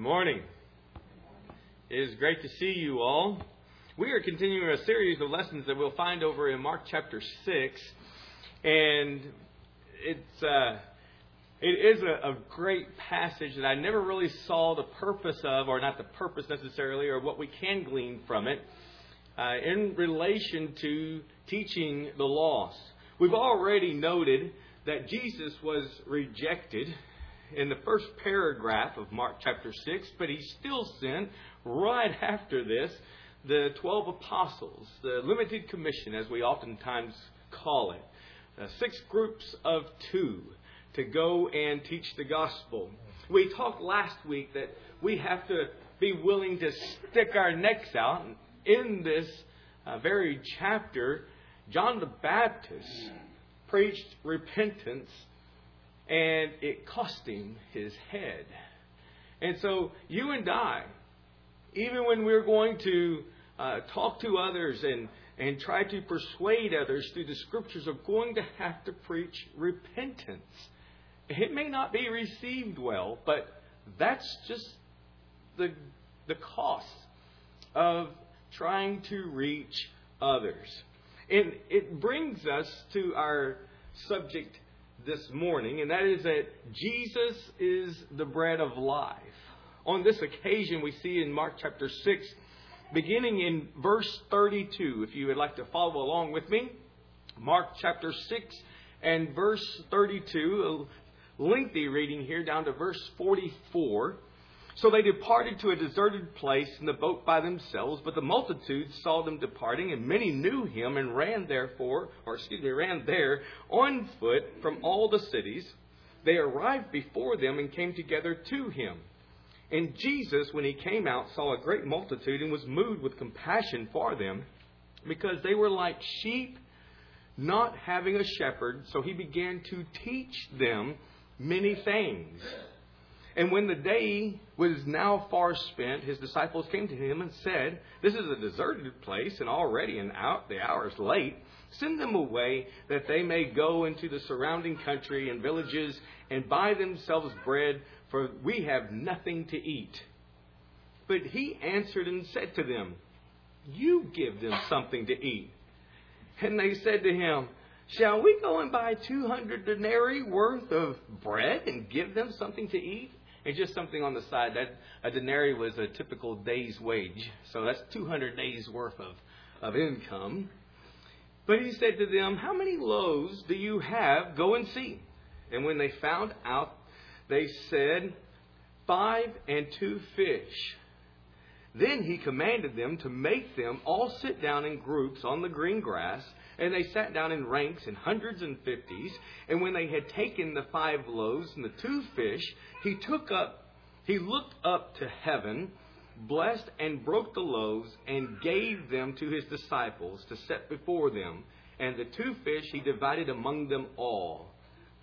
Good morning. It is great to see you all. We are continuing a series of lessons that we'll find over in Mark chapter 6. And it is a great passage that I never really saw the purpose of, or not the purpose necessarily, or what we can glean from it in relation to teaching the lost. We've already noted that Jesus was rejected in the first paragraph of Mark chapter 6, but he still sent right after this the 12 apostles, the limited commission as we oftentimes call it, 6 groups of 2 to go and teach the gospel. We talked last week that we have to be willing to stick our necks out. In this very chapter, John the Baptist preached repentance, and it cost him his head. And so you and I, even when we're going to talk to others and try to persuade others through the Scriptures, are going to have to preach repentance. It may not be received well, but that's just the cost of trying to reach others. And it brings us to our subject this morning, and that is that Jesus is the bread of life. On this occasion, we see in Mark chapter 6, beginning in verse 32, if you would like to follow along with me, Mark chapter 6 and verse 32, a lengthy reading here down to verse 44. So they departed to a deserted place in the boat by themselves, but the multitude saw them departing, and many knew him and ran there on foot from all the cities. They arrived before them and came together to him. And Jesus, when he came out, saw a great multitude and was moved with compassion for them, because they were like sheep not having a shepherd. So he began to teach them many things. And when the day was now far spent, his disciples came to him and said, "This is a deserted place, and already the hour is late. Send them away, that they may go into the surrounding country and villages and buy themselves bread, for we have nothing to eat." But he answered and said to them, "You give them something to eat." And they said to him, "Shall we go and buy 200 denarii worth of bread and give them something to eat?" And just something on the side, that a denarii was a typical day's wage. So that's 200 days worth of income. But he said to them, "How many loaves do you have? Go and see." And when they found out, they said, 5 and 2 fish. Then he commanded them to make them all sit down in groups on the green grass. And they sat down in ranks in hundreds and fifties. And when they had taken the 5 loaves and the 2 fish, he looked up to heaven, blessed and broke the loaves, and gave them to his disciples to set before them. And the 2 fish he divided among them all.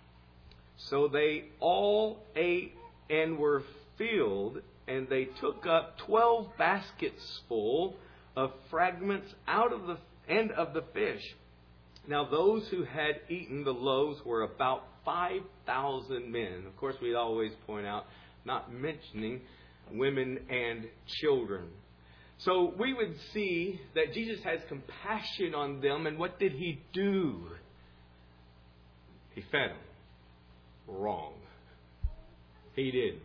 So they all ate and were filled, and they took up 12 baskets full of fragments out of the end of the fish. Now those who had eaten the loaves were about 5,000 men. Of course, we'd always point out, not mentioning women and children. So we would see that Jesus has compassion on them. And what did he do? He fed them. Wrong. He did.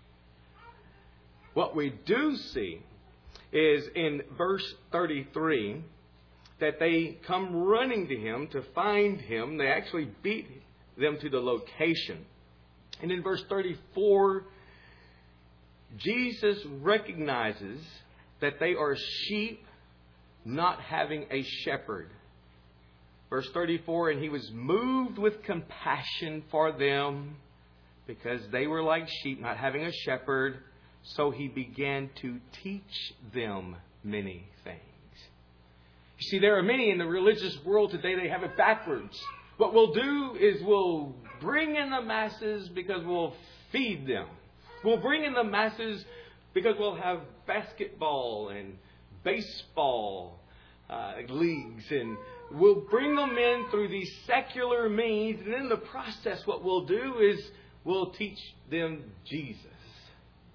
What we do see is in verse 33, that they come running to him to find him. They actually beat them to the location. And in verse 34, Jesus recognizes that they are sheep not having a shepherd. Verse 34, and he was moved with compassion for them, because they were like sheep not having a shepherd. So he began to teach them many things. You see, there are many in the religious world today, they have it backwards. What we'll do is we'll bring in the masses because we'll feed them. We'll bring in the masses because we'll have basketball and baseball leagues. And we'll bring them in through these secular means. And in the process, what we'll do is we'll teach them Jesus.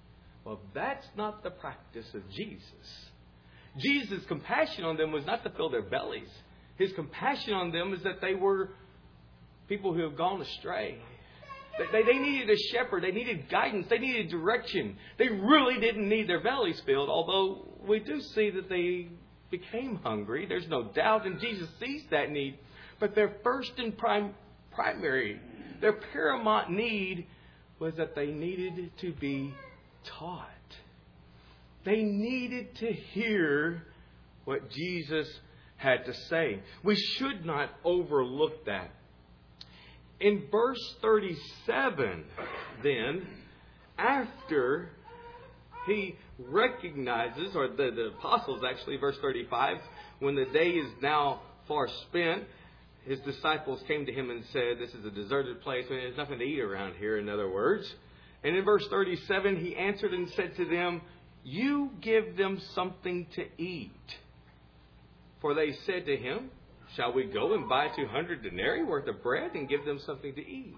Well, that's not the practice of Jesus. Jesus' compassion on them was not to fill their bellies. His compassion on them is that they were people who have gone astray. They needed a shepherd. They needed guidance. They needed direction. They really didn't need their bellies filled, although we do see that they became hungry. There's no doubt, and Jesus sees that need. But their first and primary, their paramount need was that they needed to be taught. They needed to hear what Jesus had to say. We should not overlook that. In verse 37, then, after he recognizes, or the apostles actually, verse 35, when the day is now far spent, his disciples came to him and said, this is a deserted place, and there's nothing to eat around here, in other words. And in verse 37, he answered and said to them, you give them something to eat. For they said to him, shall we go and buy 200 denarii worth of bread and give them something to eat?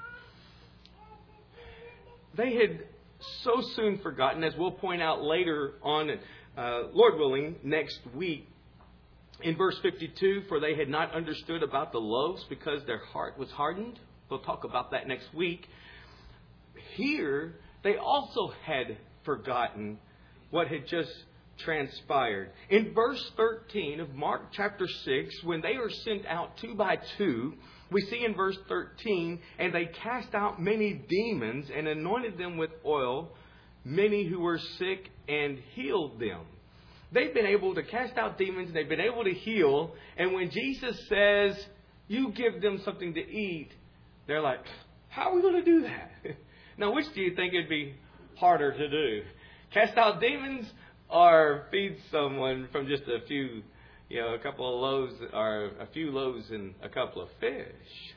They had so soon forgotten, as we'll point out later on, Lord willing, next week, in verse 52, for they had not understood about the loaves because their heart was hardened. We'll talk about that next week. Here, they also had forgotten what had just transpired. In verse 13 of Mark chapter 6, when they are sent out 2 by 2, we see in verse 13, and they cast out many demons and anointed them with oil, many who were sick, and healed them. They've been able to cast out demons, and they've been able to heal, and when Jesus says, you give them something to eat, they're like, how are we going to do that? Now, which do you think it'd be harder to do? Cast out demons or feed someone from just a few, a couple of loaves, or a few loaves and a couple of fish?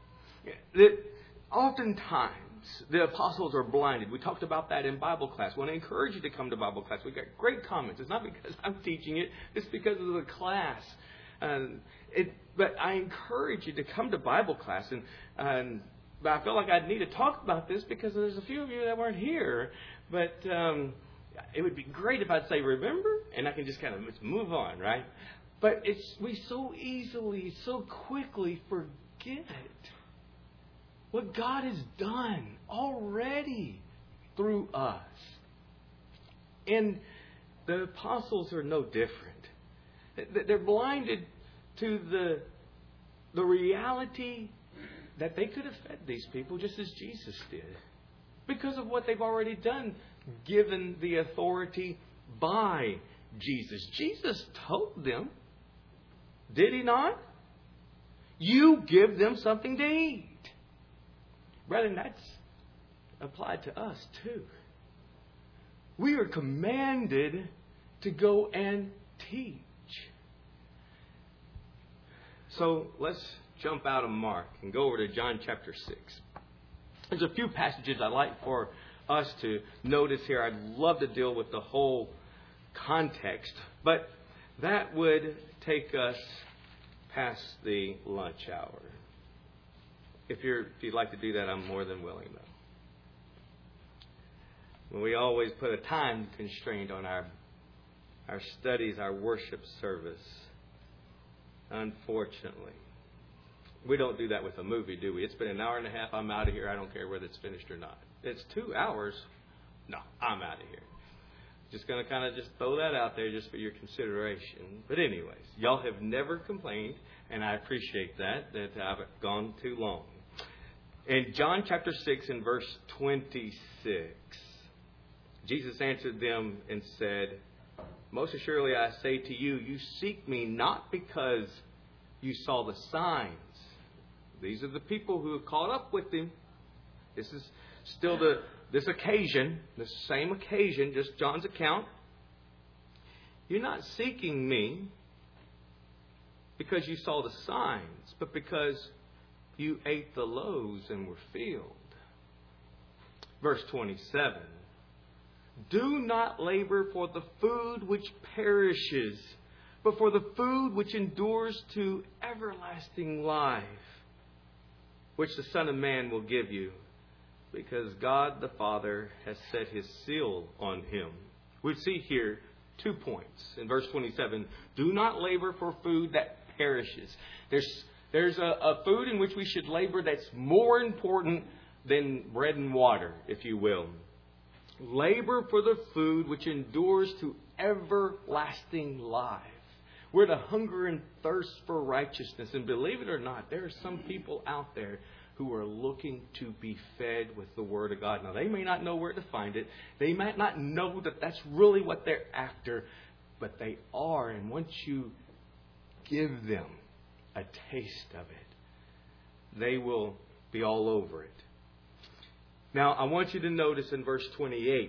Oftentimes, the apostles are blinded. We talked about that in Bible class. I want to encourage you to come to Bible class. We got great comments. It's not because I'm teaching it. It's because of the class. But I encourage you to come to Bible class. But I feel like I need to talk about this because there's a few of you that weren't here. But it would be great if I'd say, remember? And I can just kind of move on, right? But we so easily, so quickly forget what God has done already through us. And the apostles are no different. They're blinded to the reality that they could have fed these people just as Jesus did, because of what they've already done, given the authority by Jesus. Jesus told them, did he not? You give them something to eat. Brethren, that's applied to us too. We are commanded to go and teach. So let's jump out of Mark and go over to John chapter 6. There's a few passages I'd like for us to notice here. I'd love to deal with the whole context, but that would take us past the lunch hour. If you'd like to do that, I'm more than willing, though. We always put a time constraint on our studies, our worship service. Unfortunately, we don't do that with a movie, do we? It's been an hour and a half. I'm out of here. I don't care whether it's finished or not. It's 2 hours. No, I'm out of here. Just going to kind of just throw that out there just for your consideration. But anyways, y'all have never complained, and I appreciate that I've gone too long. In John chapter 6 and verse 26, Jesus answered them and said, most assuredly I say to you, you seek me not because you saw the signs. These are the people who have caught up with him. This is still this occasion, the same occasion, just John's account. You're not seeking me because you saw the signs, but because you ate the loaves and were filled. Verse 27. Do not labor for the food which perishes, but for the food which endures to everlasting life, which the Son of Man will give you. because God the Father has set His seal on him. We see here 2 points. In verse 27, do not labor for food that perishes. There's a food in which we should labor that's more important than bread and water, if you will. Labor for the food which endures to everlasting life. We're to hunger and thirst for righteousness. And believe it or not, there are some people out there who are looking to be fed with the Word of God. Now, they may not know where to find it. They might not know that that's really what they're after. But they are. And once you give them a taste of it, they will be all over it. Now, I want you to notice in verse 28,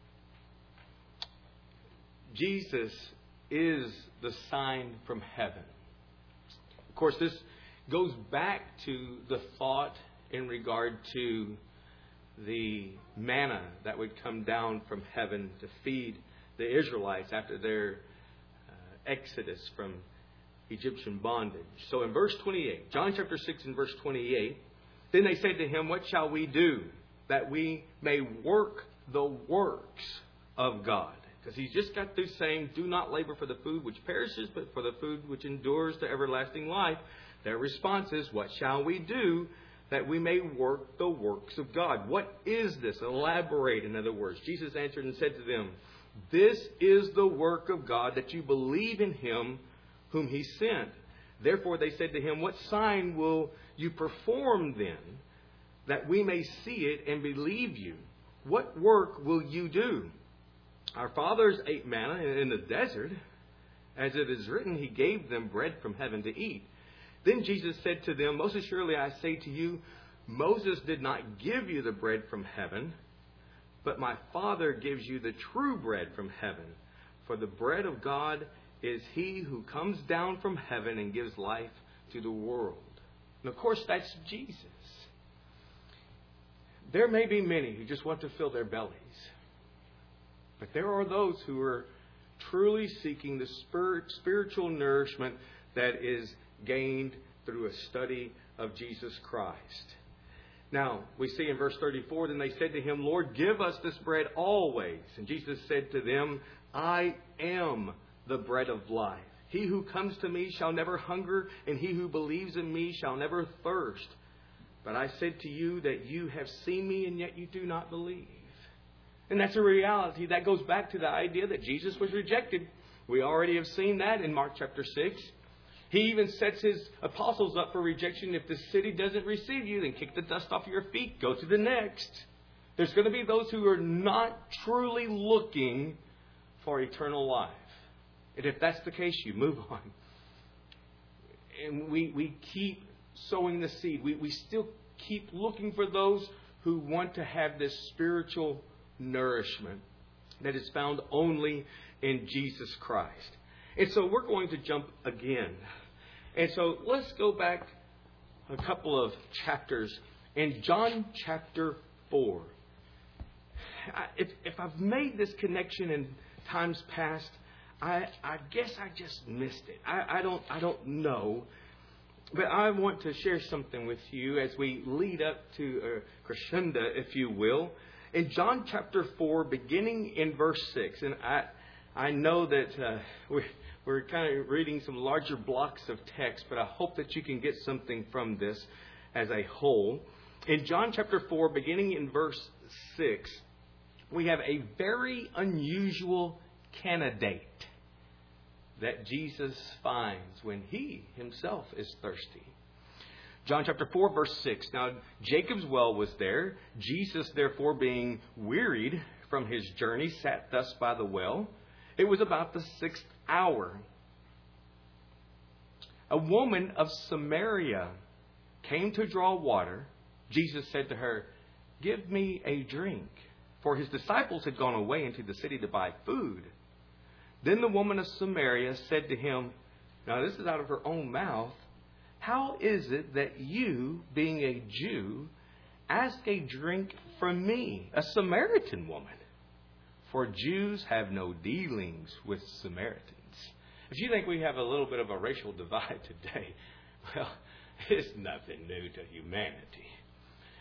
Jesus is the sign from heaven. Of course, this goes back to the thought in regard to the manna that would come down from heaven to feed the Israelites after their exodus from Egyptian bondage. So in verse 28, John chapter 6 and verse 28, then they said to him, what shall we do that we may work the works of God? Because he's just got through saying, do not labor for the food which perishes, but for the food which endures to everlasting life. Their response is, what shall we do that we may work the works of God? What is this? Elaborate, in other words. Jesus answered and said to them, this is the work of God, that you believe in Him whom He sent. Therefore they said to him, what sign will you perform then, that we may see it and believe you? What work will you do? Our fathers ate manna in the desert. As it is written, He gave them bread from heaven to eat. Then Jesus said to them, most assuredly I say to you, Moses did not give you the bread from heaven, but my Father gives you the true bread from heaven. For the bread of God is He who comes down from heaven and gives life to the world. And of course, that's Jesus. There may be many who just want to fill their bellies. But there are those who are truly seeking the spiritual nourishment that is gained through a study of Jesus Christ. Now, we see in verse 34, then they said to Him, Lord, give us this bread always. And Jesus said to them, I am the bread of life. He who comes to me shall never hunger, and he who believes in me shall never thirst. But I said to you that you have seen me, and yet you do not believe. And that's a reality. That goes back to the idea that Jesus was rejected. We already have seen that in Mark chapter 6. He even sets His apostles up for rejection. If the city doesn't receive you, then kick the dust off your feet. Go to the next. There's going to be those who are not truly looking for eternal life. And if that's the case, you move on. And we keep sowing the seed. We still keep looking for those who want to have this spiritual nourishment that is found only in Jesus Christ. And so we're going to jump again. And so let's go back a couple of chapters in John chapter 4. If I've made this connection in times past, I guess I just missed it. I don't know. But I want to share something with you as we lead up to a crescendo, if you will. In John chapter 4, beginning in verse 6, and I know that we're kind of reading some larger blocks of text, but I hope that you can get something from this as a whole. In John chapter 4, beginning in verse 6, we have a very unusual candidate that Jesus finds when He Himself is thirsty. John chapter 4, verse 6. Now, Jacob's well was there. Jesus, therefore, being wearied from His journey, sat thus by the well. It was about the 6th hour. A woman of Samaria came to draw water. Jesus said to her, give me a drink. For His disciples had gone away into the city to buy food. Then the woman of Samaria said to Him, now this is out of her own mouth, how is it that you, being a Jew, ask a drink from me, a Samaritan woman? For Jews have no dealings with Samaritans. If you think we have a little bit of a racial divide today, well, it's nothing new to humanity.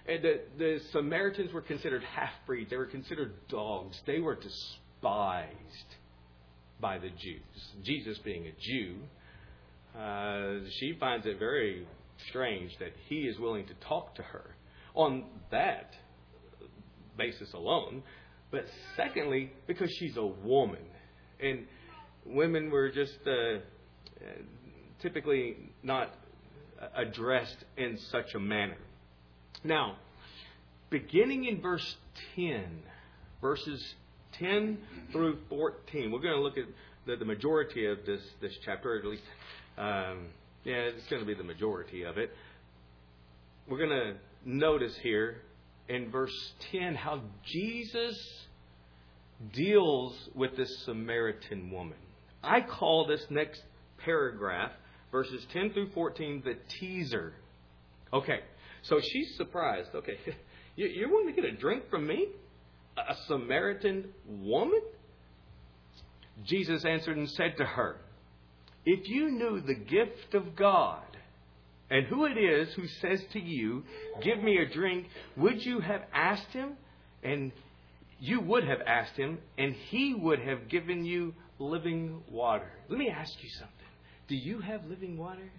And the Samaritans were considered half-breeds. They were considered dogs. They were despised by the Jews. Jesus being a Jew, she finds it very strange that he is willing to talk to her on that basis alone. But secondly, because she's a woman. And women were just typically not addressed in such a manner. Now, beginning in verse 10, verses 10 through 14, we're going to look at the majority of this chapter, or at least, it's going to be the majority of it. We're going to notice here in verse 10 how Jesus deals with this Samaritan woman. I call this next paragraph, verses 10 through 14, the teaser. Okay, so she's surprised. Okay, you're wanting to get a drink from me? A Samaritan woman? Jesus answered and said to her, if you knew the gift of God and who it is who says to you, give me a drink, would you have asked him? And you would have asked him, and he would have given you living water. Let me ask you something. Do you have living water?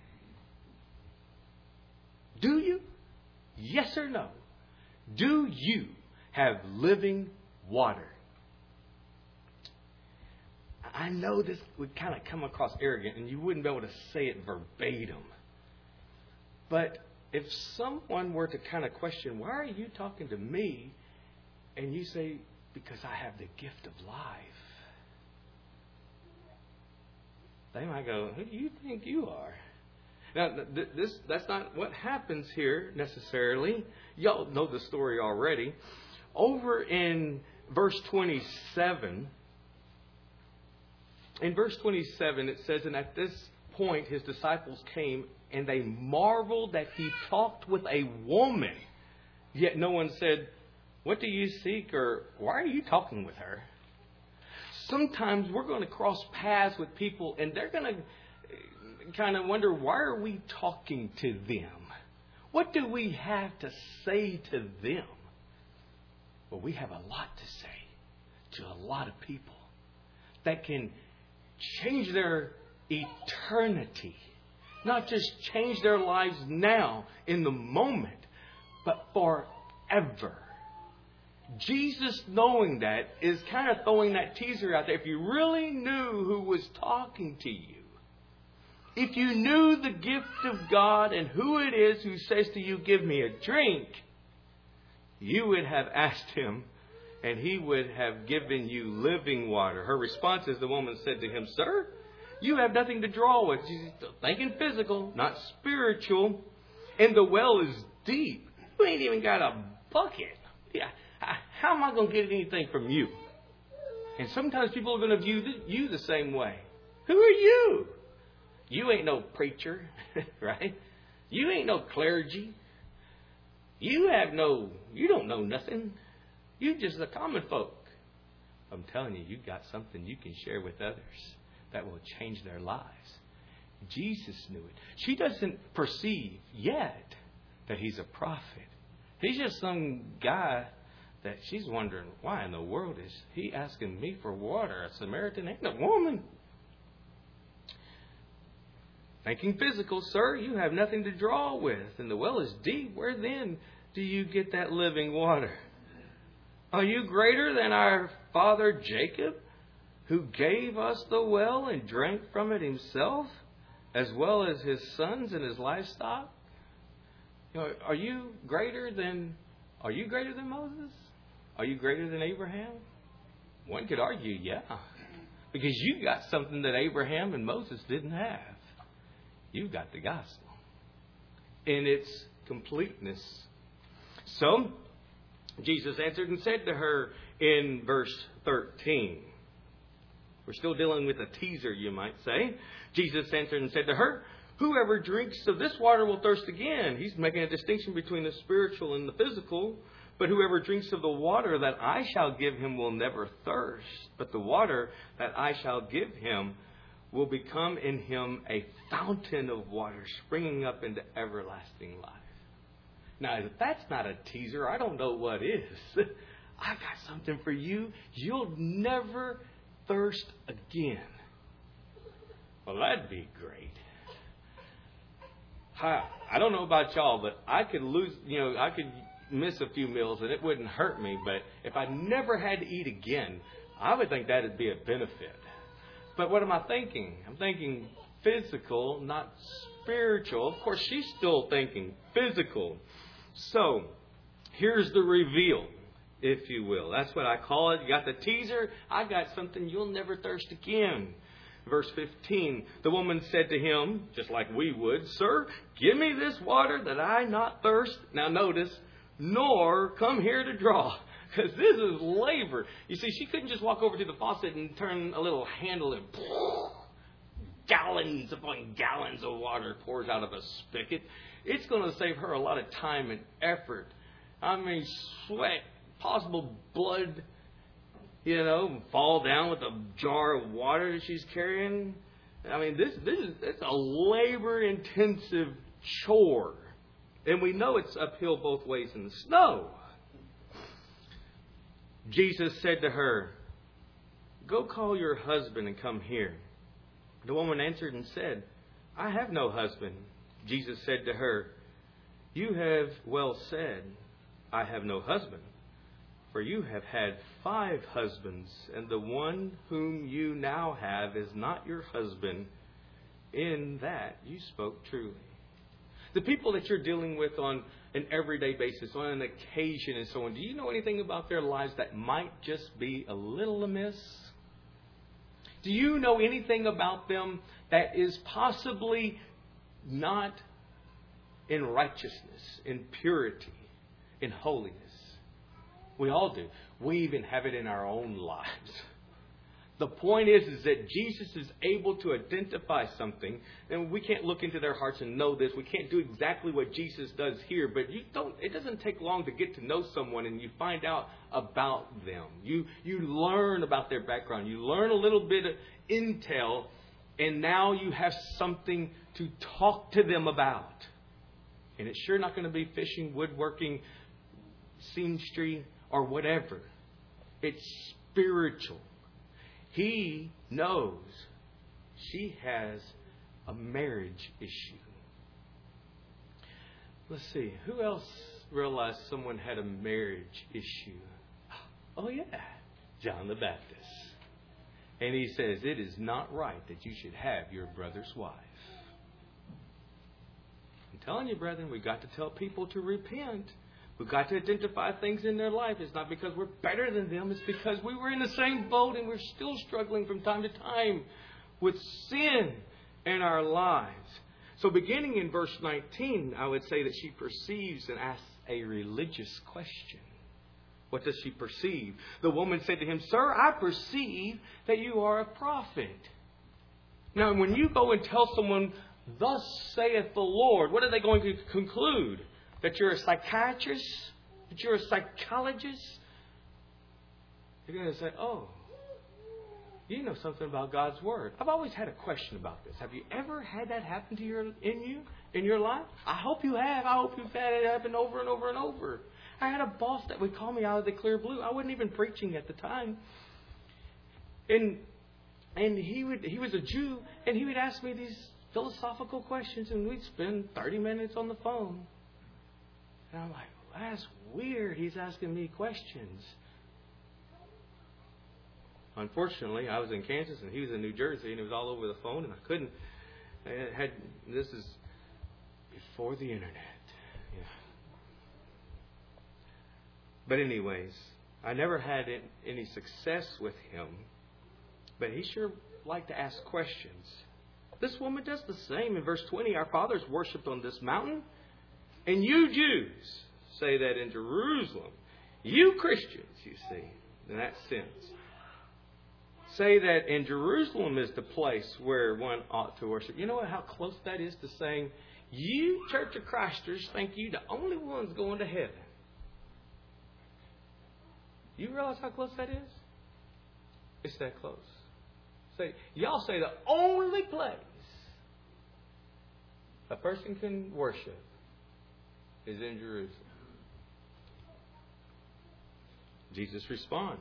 Do you? Yes or no? Do you have living water? I know this would kind of come across arrogant, and you wouldn't be able to say it verbatim. But if someone were to kind of question, why are you talking to me? And you say, because I have the gift of life. They might go, who do you think you are? Now, that's not what happens here necessarily. Y'all know the story already. Over in verse 27, it says, and at this point his disciples came and they marveled that he talked with a woman. Yet no one said, what do you seek? Or why are you talking with her? Sometimes we're going to cross paths with people and they're going to kind of wonder, why are we talking to them? What do we have to say to them? Well, we have a lot to say to a lot of people that can change their eternity. Not just change their lives now, in the moment, but forever. Jesus, knowing that, is kind of throwing that teaser out there. If you really knew who was talking to you, if you knew the gift of God and who it is who says to you, give me a drink, you would have asked him and he would have given you living water. Her response is, the woman said to him, sir, you have nothing to draw with. She's thinking physical, not spiritual. And the well is deep. You ain't even got a bucket. Yeah. How am I going to get anything from you? And sometimes people are going to view you the same way. Who are you? You ain't no preacher, right? You ain't no clergy. You don't know nothing. You just a common folk. I'm telling you, you got something you can share with others that will change their lives. Jesus knew it. She doesn't perceive yet that he's a prophet. He's just some guy that she's wondering, why in the world is he asking me for water? A Samaritan ain't a woman. Thinking physical, sir, you have nothing to draw with, and the well is deep. Where then do you get that living water? Are you greater than our father Jacob, who gave us the well and drank from it himself, as well as his sons and his livestock? Are you greater than Moses? Are you greater than Abraham? One could argue, yeah. Because you got something that Abraham and Moses didn't have. You've got the gospel in its completeness. So, Jesus answered and said to her in verse 13. We're still dealing with a teaser, you might say. Jesus answered and said to her, whoever drinks of this water will thirst again. He's making a distinction between the spiritual and the physical. But whoever drinks of the water that I shall give him will never thirst. But the water that I shall give him will become in him a fountain of water springing up into everlasting life. Now, if that's not a teaser, I don't know what is. I got something for you. You'll never thirst again. Well, that'd be great. I don't know about y'all, but I could I could miss a few meals and it wouldn't hurt me. But if I never had to eat again, I would think that'd be a benefit. But what am I thinking? I'm thinking physical, not spiritual. Of course, she's still thinking physical. So, here's the reveal, if you will. That's what I call it. You got the teaser. I got something you'll never thirst again. Verse 15, the woman said to him, just like we would, Sir, give me this water that I not thirst. Now notice, nor come here to draw. Because this is labor. You see, she couldn't just walk over to the faucet and turn a little handle and gallons upon gallons of water pours out of a spigot. It's going to save her a lot of time and effort. I mean, sweat, possible blood, fall down with a jar of water that she's carrying. I mean, it's a labor-intensive chore. And we know it's uphill both ways in the snow. Jesus said to her, Go call your husband and come here. The woman answered and said, I have no husband. Jesus said to her, You have well said, I have no husband. For you have had 5 husbands, and the one whom you now have is not your husband. In that you spoke truly. The people that you're dealing with on an everyday basis, on an occasion and so on, do you know anything about their lives that might just be a little amiss? Do you know anything about them that is possibly not in righteousness, in purity, in holiness? We all do. We even have it in our own lives. The point is that Jesus is able to identify something, and we can't look into their hearts and know this. We can't do exactly what Jesus does here, but it doesn't take long to get to know someone and you find out about them. You learn about their background. You learn a little bit of intel, and now you have something to talk to them about. And it's sure not going to be fishing, woodworking, seamstry, or whatever. It's spiritual. He knows she has a marriage issue. Let's see. Who else realized someone had a marriage issue? Oh, yeah. John the Baptist. And he says, It is not right that you should have your brother's wife. I'm telling you, brethren, we've got to tell people to repent. We've got to identify things in their life. It's not because we're better than them. It's because we were in the same boat and we're still struggling from time to time with sin in our lives. So beginning in verse 19, I would say that she perceives and asks a religious question. What does she perceive? The woman said to him, Sir, I perceive that you are a prophet. Now, when you go and tell someone, Thus saith the Lord, what are they going to conclude? That you're a psychiatrist? That you're a psychologist? They're going to say, Oh, you know something about God's Word. I've always had a question about this. Have you ever had that happen to you in your life? I hope you have. I hope you've had it happen over and over and over. I had a boss that would call me out of the clear blue. I wasn't even preaching at the time. And he was a Jew, and he would ask me these philosophical questions, and we'd spend 30 minutes on the phone. And I'm like, well, that's weird. He's asking me questions. Unfortunately, I was in Kansas and he was in New Jersey, and it was all over the phone, and I couldn't. This is before the internet. Yeah. But anyways, I never had any success with him, but he sure liked to ask questions. This woman does the same. In verse 20, our fathers worshipped on this mountain, and you Jews say that in Jerusalem. You Christians, you see, in that sense, say that in Jerusalem is the place where one ought to worship. You know how close that is to saying, you Church of Christers think you the only ones going to heaven. You realize how close that is? It's that close. Y'all say the only place a person can worship is in Jerusalem. Jesus responds.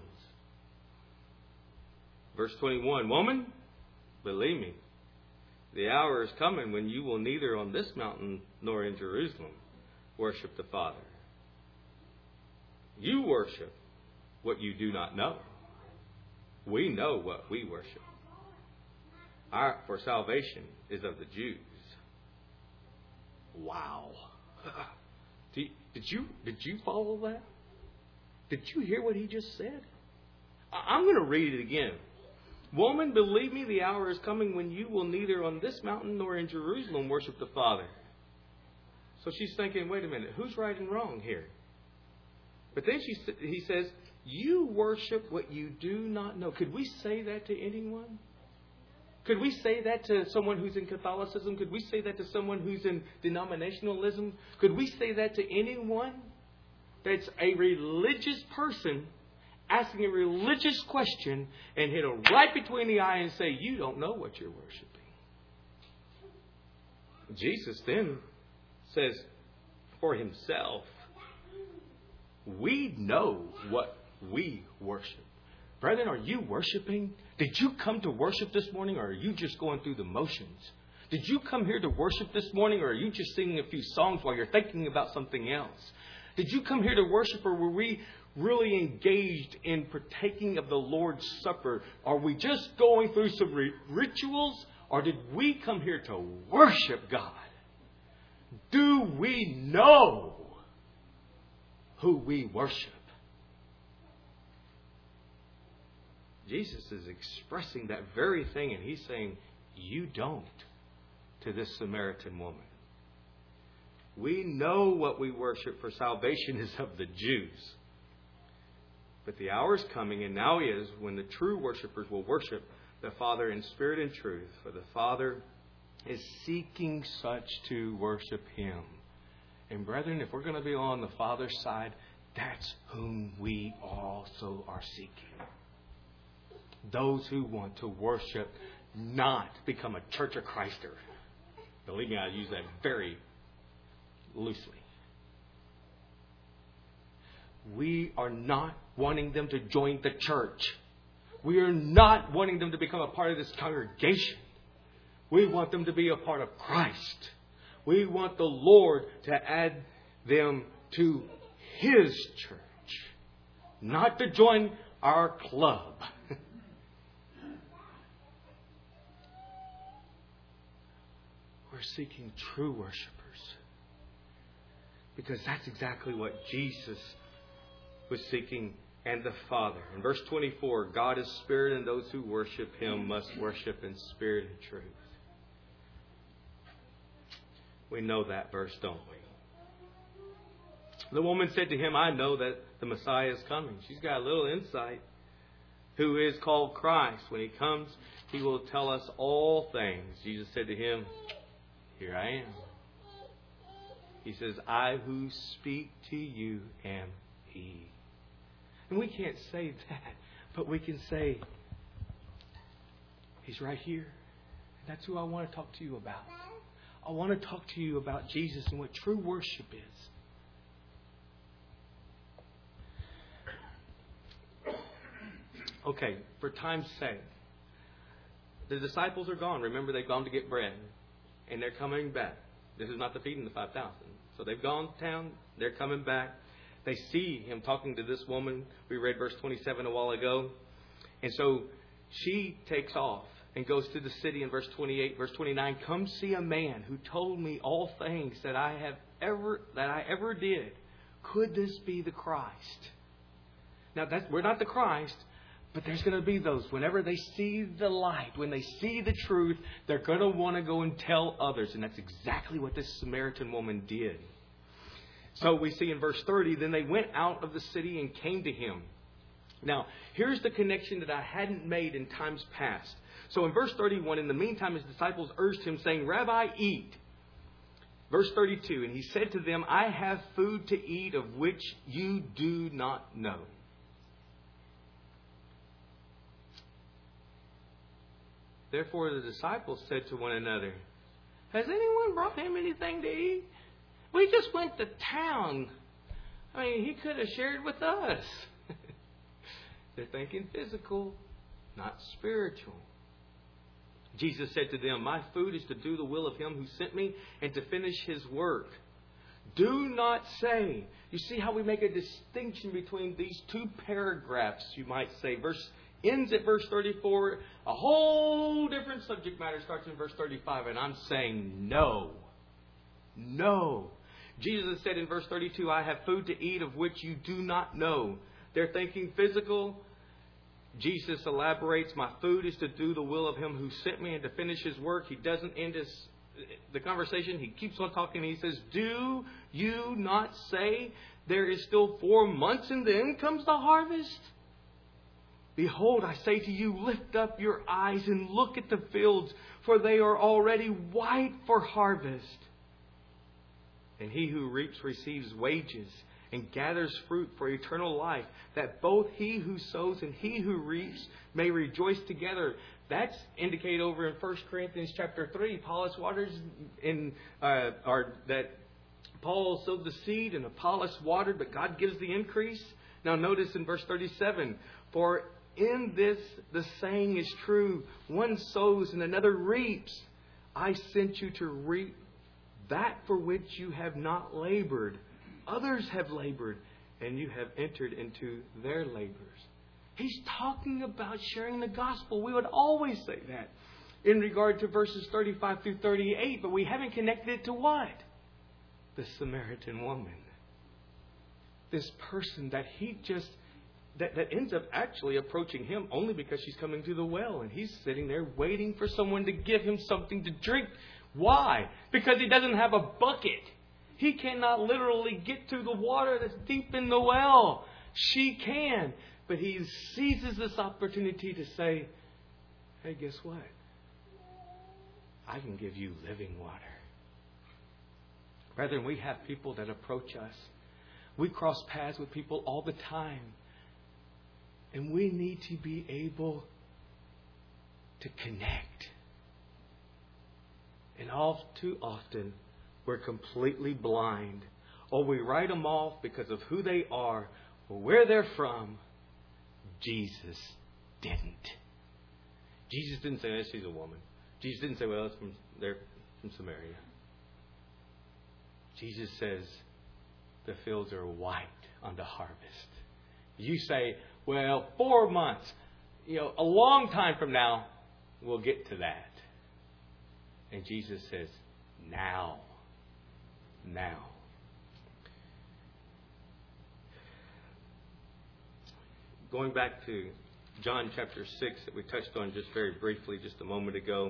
Verse 21, Woman, believe me, the hour is coming when you will neither on this mountain nor in Jerusalem worship the Father. You worship what you do not know. We know what we worship. For salvation is of the Jews. Wow. Did you follow that? Did you hear what he just said? I'm going to read it again. Woman, believe me, the hour is coming when you will neither on this mountain nor in Jerusalem worship the Father. So she's thinking, wait a minute, who's right and wrong here? But then he says, you worship what you do not know. Could we say that to anyone? Could we say that to someone who's in Catholicism? Could we say that to someone who's in denominationalism? Could we say that to anyone that's a religious person asking a religious question and hit them right between the eye and say, you don't know what you're worshiping? Jesus then says for himself, we know what we worship. Brethren, are you worshiping? Did you come to worship this morning, or are you just going through the motions? Did you come here to worship this morning, or are you just singing a few songs while you're thinking about something else? Did you come here to worship, or were we really engaged in partaking of the Lord's Supper? Are we just going through some rituals, or did we come here to worship God? Do we know who we worship? Jesus is expressing that very thing, and he's saying, you don't, to this Samaritan woman. We know what we worship, for salvation is of the Jews. But the hour is coming, and now is, when the true worshipers will worship the Father in spirit and truth. For the Father is seeking such to worship Him. And brethren, if we're going to be on the Father's side, that's whom we also are seeking. Those who want to worship, not become a Church of Christer. Believe me, I use that very loosely. We are not wanting them to join the church. We are not wanting them to become a part of this congregation. We want them to be a part of Christ. We want the Lord to add them to His church, not to join our club. We're seeking true worshipers, because that's exactly what Jesus was seeking, and the Father. In verse 24, God is spirit, and those who worship Him must worship in spirit and truth. We know that verse, don't we? The woman said to him, I know that the Messiah is coming. She's got a little insight. Who is called Christ. When He comes, He will tell us all things. Jesus said to him, here I am. He says, I who speak to you am He. And we can't say that, but we can say, He's right here. And that's who I want to talk to you about. I want to talk to you about Jesus and what true worship is. Okay, for time's sake, the disciples are gone. Remember, they've gone to get bread, and they're coming back. This is not the feeding of the 5,000. So they've gone to town. They're coming back. They see Him talking to this woman. We read verse 27 a while ago. And so she takes off and goes to the city in verse 28, verse 29. Come see a man who told me all things that I ever did. Could this be the Christ? Now, we're not the Christ, but there's going to be those. Whenever they see the light, when they see the truth, they're going to want to go and tell others. And that's exactly what this Samaritan woman did. So we see in verse 30, then they went out of the city and came to Him. Now, here's the connection that I hadn't made in times past. So in verse 31, in the meantime, His disciples urged Him, saying, Rabbi, eat. Verse 32, and He said to them, I have food to eat of which you do not know. Therefore the disciples said to one another, has anyone brought Him anything to eat? We just went to town. I mean, he could have shared with us. They're thinking physical, not spiritual. Jesus said to them, my food is to do the will of Him who sent me and to finish His work. Do not say. You see how we make a distinction between these two paragraphs, you might say. Verse ends at verse 34. A whole different subject matter starts in verse 35. And I'm saying no. No. Jesus said in verse 32, I have food to eat of which you do not know. They're thinking physical. Jesus elaborates, my food is to do the will of Him who sent me and to finish His work. He doesn't end the conversation. He keeps on talking. He says, do you not say there is still 4 months and then comes the harvest? Behold, I say to you, lift up your eyes and look at the fields, for they are already white for harvest. And he who reaps receives wages and gathers fruit for eternal life, that both he who sows and he who reaps may rejoice together. That's indicated over in 1 Corinthians chapter 3. Apollos waters that Paul sowed the seed and Apollos watered, but God gives the increase. Now notice in verse 37, for in this the saying is true, one sows and another reaps. I sent you to reap that for which you have not labored. Others have labored, and you have entered into their labors. He's talking about sharing the gospel. We would always say that in regard to verses 35 through 38, but we haven't connected it to what? The Samaritan woman. This person that that ends up actually approaching him only because she's coming to the well, and he's sitting there waiting for someone to give him something to drink. Why? Because he doesn't have a bucket. He cannot literally get to the water that's deep in the well. She can. But he seizes this opportunity to say, hey, guess what? I can give you living water. Brethren, we have people that approach us. We cross paths with people all the time. And we need to be able to connect. And all too often, we're completely blind. Or we write them off because of who they are or where they're from. Jesus didn't. Jesus didn't say, oh, she's a woman. Jesus didn't say, well, they're from Samaria. Jesus says, the fields are white unto harvest. You say, well, 4 months. A long time from now, we'll get to that. And Jesus says, now. Now. Going back to John chapter 6 that we touched on just very briefly just a moment ago.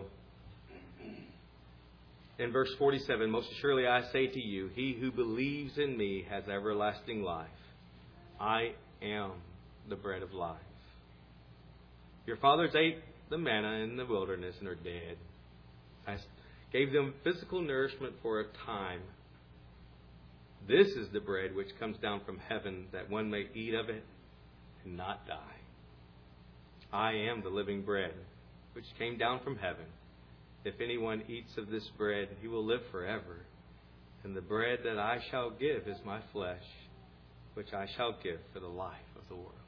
In verse 47, most assuredly I say to you, he who believes in me has everlasting life. I am the bread of life. Your fathers ate the manna in the wilderness and are dead. I gave them physical nourishment for a time. This is the bread which comes down from heaven, that one may eat of it and not die. I am the living bread which came down from heaven. If anyone eats of this bread, he will live forever. And the bread that I shall give is my flesh, which I shall give for the life of the world.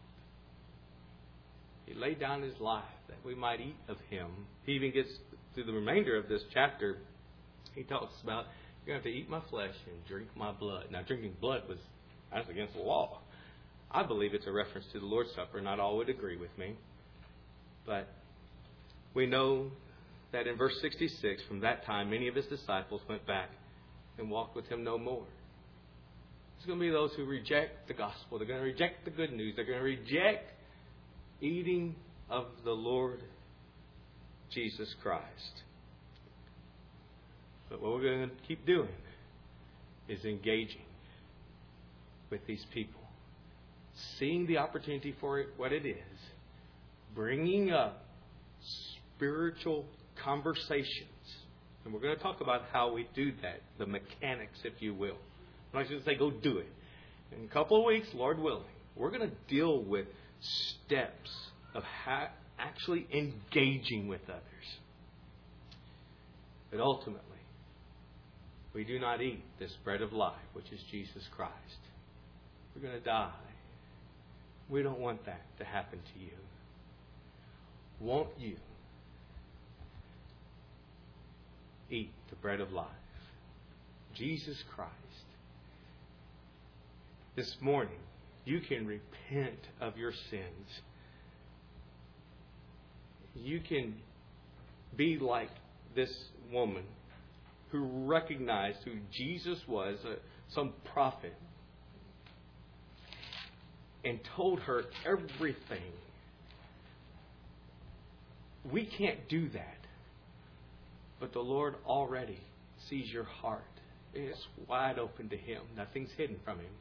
He laid down His life that we might eat of Him. He even gets through the remainder of this chapter. He talks about, you're going to have to eat my flesh and drink my blood. Now, drinking blood that's against the law. I believe it's a reference to the Lord's Supper. Not all would agree with me. But we know that in verse 66, from that time, many of His disciples went back and walked with Him no more. There's going to be those who reject the gospel. They're going to reject the good news. They're going to reject eating of the Lord Jesus Christ. But what we're going to keep doing is engaging with these people. Seeing the opportunity for it, what it is. Bringing up spiritual conversations. And we're going to talk about how we do that. The mechanics, if you will. I'm not going to say go do it. In a couple of weeks, Lord willing, we're going to deal with steps of actually engaging with others. But ultimately, we do not eat this bread of life, which is Jesus Christ, we're going to die. We don't want that to happen to you. Won't you eat the bread of life? Jesus Christ. This morning, you can repent of your sins. You can be like this woman who recognized who Jesus was, some prophet, and told her everything. We can't do that. But the Lord already sees your heart. It's wide open to Him. Nothing's hidden from Him.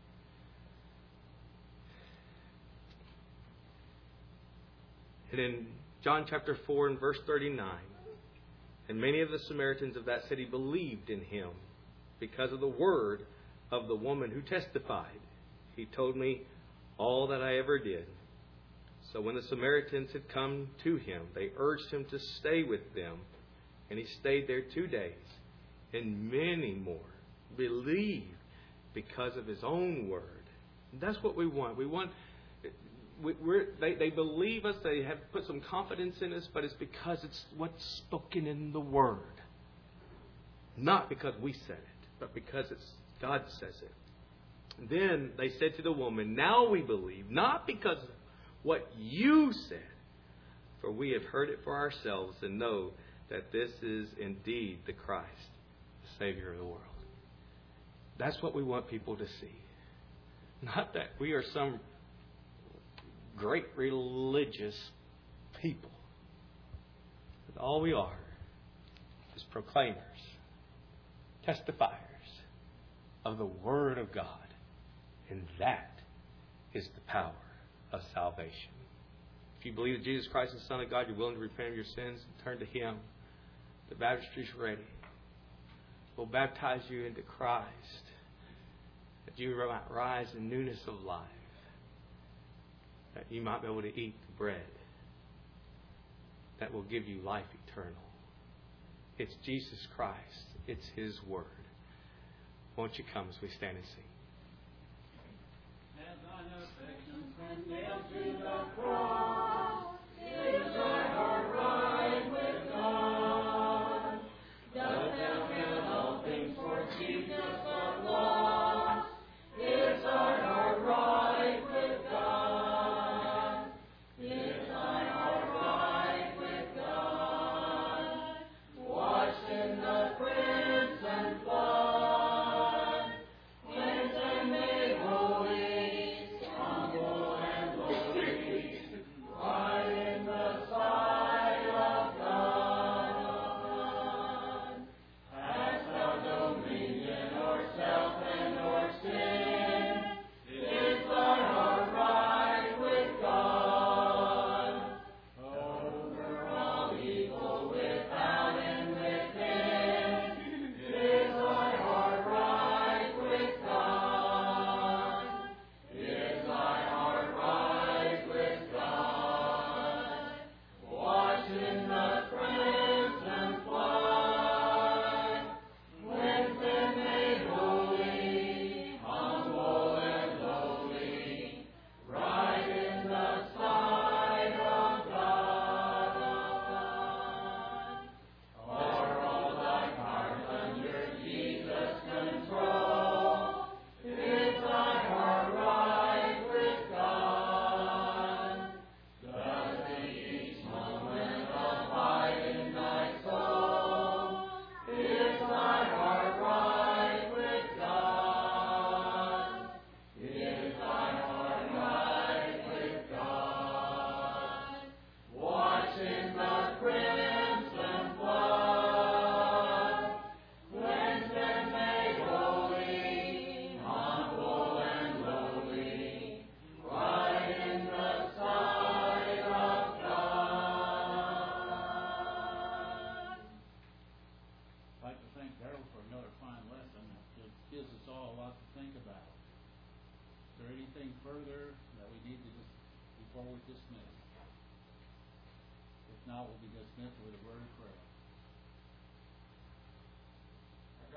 And in John chapter 4 and verse 39, and many of the Samaritans of that city believed in Him because of the word of the woman who testified. He told me all that I ever did. So when the Samaritans had come to Him, they urged Him to stay with them. And He stayed there 2 days. And many more believed because of His own word. And that's what we want. They believe us. They have put some confidence in us. But it's because it's what's spoken in the Word. Not because we said it. But because God says it. And then they said to the woman, now we believe. Not because of what you said. For we have heard it for ourselves and know that this is indeed the Christ, the Savior of the world. That's what we want people to see. Not that we are some great religious people. But all we are is proclaimers, testifiers of the Word of God. And that is the power of salvation. If you believe that Jesus Christ is the Son of God, you're willing to repent of your sins and turn to Him. The baptistry is ready. We'll baptize you into Christ, that you might rise in newness of life, that you might be able to eat the bread that will give you life eternal. It's Jesus Christ. It's His Word. Won't you come as we stand and sing? As on affections and nailed to the cross, is thy heart right with God? Dost thou count all things for Jesus but lost? Is thy heart right with God? Is thy heart right with God? Washed in the crimson flood, cleansed and made holy, humble and lowly, right in the sight of God. Hast thou dominion o'er self and o'er sin? Is thy heart right with God? Over all evil without and within, is thy heart right with God? Is thy heart right with God? Washed in the crimson flood, cleansed and made holy, humble and lowly, right in the sight of God. Are all thy parts under Jesus' control? Is thy heart right with God? Does each moment abide in thy soul? Is thy heart right with God? Is thy heart right with God? Watch in the crimson flood, cleansed and made holy, humble and lowly, right in the sight of God. I'd like to thank Darrell for another fine lesson. It gives us all a lot to think about. Is there anything further that we need to just before we dismiss? If not, we'll be dismissed with a word of prayer.